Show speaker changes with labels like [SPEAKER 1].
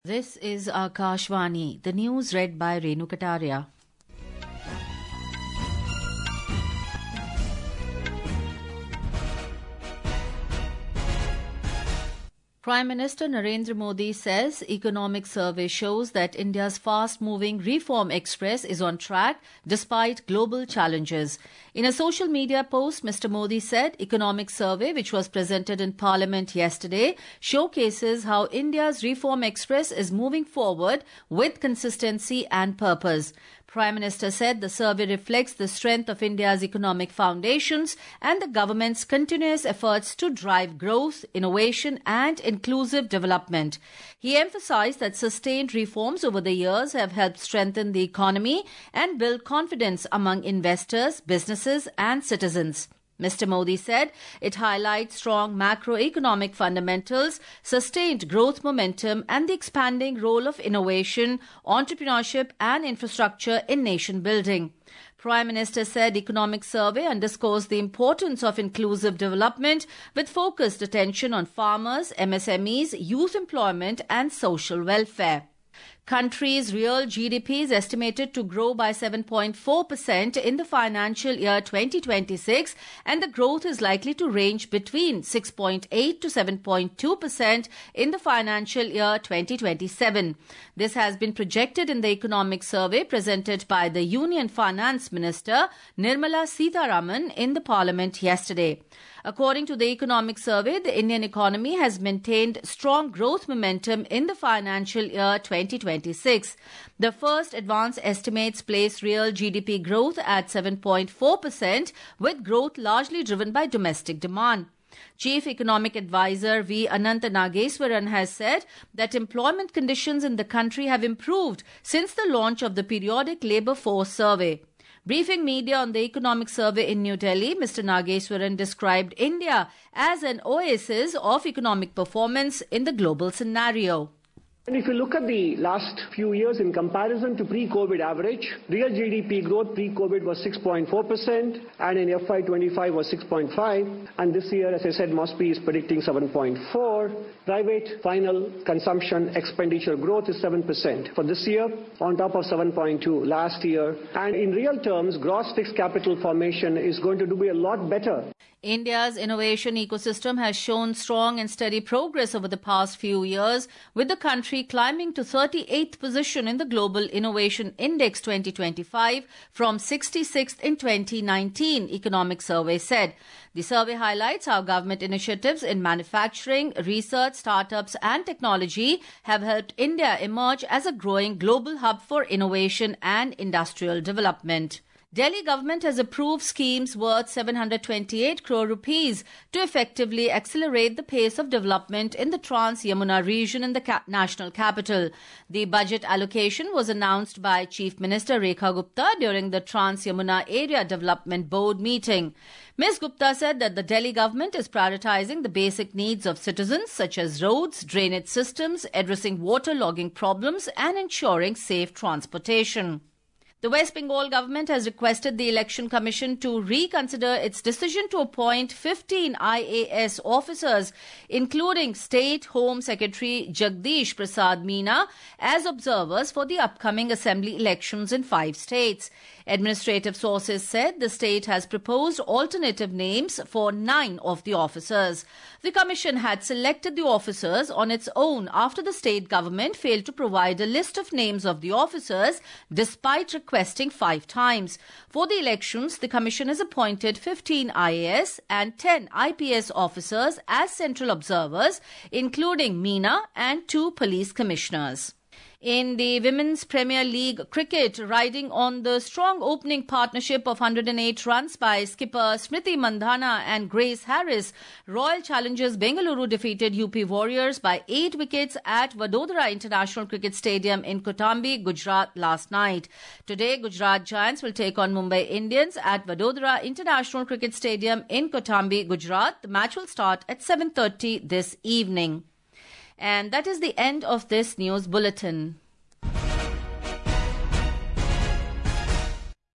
[SPEAKER 1] This is Akashvani, the news read by Renu Kataria. Prime Minister Narendra Modi says economic survey shows that India's fast-moving reform express is on track despite global challenges. In a social media post, Mr. Modi said economic survey, which was presented in Parliament yesterday, showcases how India's reform express is moving forward with consistency and purpose. Prime Minister said the survey reflects the strength of India's economic foundations and the government's continuous efforts to drive growth, innovation and inclusive development. He emphasized that sustained reforms over the years have helped strengthen the economy and build confidence among investors, businesses and citizens. Mr. Modi said it highlights strong macroeconomic fundamentals, sustained growth momentum and the expanding role of innovation, entrepreneurship and infrastructure in nation building. Prime Minister said economic survey underscores the importance of inclusive development with focused attention on farmers, MSMEs, youth employment and social welfare. Country's real GDP is estimated to grow by 7.4% in the financial year 2026 and the growth is likely to range between 6.8 to 7.2% in the financial year 2027. This has been projected in the economic survey presented by the Union Finance Minister Nirmala Sitharaman in the Parliament yesterday. According to the economic survey, the Indian economy has maintained strong growth momentum in the financial year 2026. The first advance estimates place real GDP growth at 7.4%, with growth largely driven by domestic demand. Chief Economic Advisor V. Anant Nageswaran has said that employment conditions in the country have improved since the launch of the periodic labour force survey. Briefing media on the economic survey in New Delhi, Mr. Nageswaran described India as an oasis of economic performance in the global scenario.
[SPEAKER 2] And if you look at the last few years in comparison to pre-COVID average, real GDP growth pre-COVID was 6.4% and in FY25 was 6.5%, and this year, as I said, Mosby is predicting 7.4%. Private final consumption expenditure growth is 7% for this year on top of 7.2% last year, and in real terms, gross fixed capital formation is going to be a lot better.
[SPEAKER 1] India's innovation ecosystem has shown strong and steady progress over the past few years, with the country climbing to 38th position in the Global Innovation Index 2025 from 66th in 2019, Economic Survey said. The survey highlights how government initiatives in manufacturing, research, startups and technology have helped India emerge as a growing global hub for innovation and industrial development. Delhi government has approved schemes worth 728 crore rupees to effectively accelerate the pace of development in the Trans-Yamuna region in the national capital. The budget allocation was announced by Chief Minister Rekha Gupta during the Trans-Yamuna Area Development Board meeting. Ms. Gupta said that the Delhi government is prioritizing the basic needs of citizens such as roads, drainage systems, addressing water logging problems and ensuring safe transportation. The West Bengal government has requested the Election Commission to reconsider its decision to appoint 15 IAS officers, including State Home Secretary Jagdish Prasad Meena, as observers for the upcoming assembly elections in 5 states. Administrative sources said the state has proposed alternative names for 9 of the officers. The commission had selected the officers on its own after the state government failed to provide a list of names of the officers despite requesting 5 times. For the elections, the commission has appointed 15 IAS and 10 IPS officers as central observers, including Meena and 2 police commissioners. In the Women's Premier League cricket, riding on the strong opening partnership of 108 runs by skipper Smriti Mandhana and Grace Harris, Royal Challengers Bengaluru defeated UP Warriors by 8 wickets at Vadodara International Cricket Stadium in Kotambi, Gujarat last night. Today, Gujarat Giants will take on Mumbai Indians at Vadodara International Cricket Stadium in Kotambi, Gujarat. The match will start at 7:30 this evening. And that is the end of this news bulletin.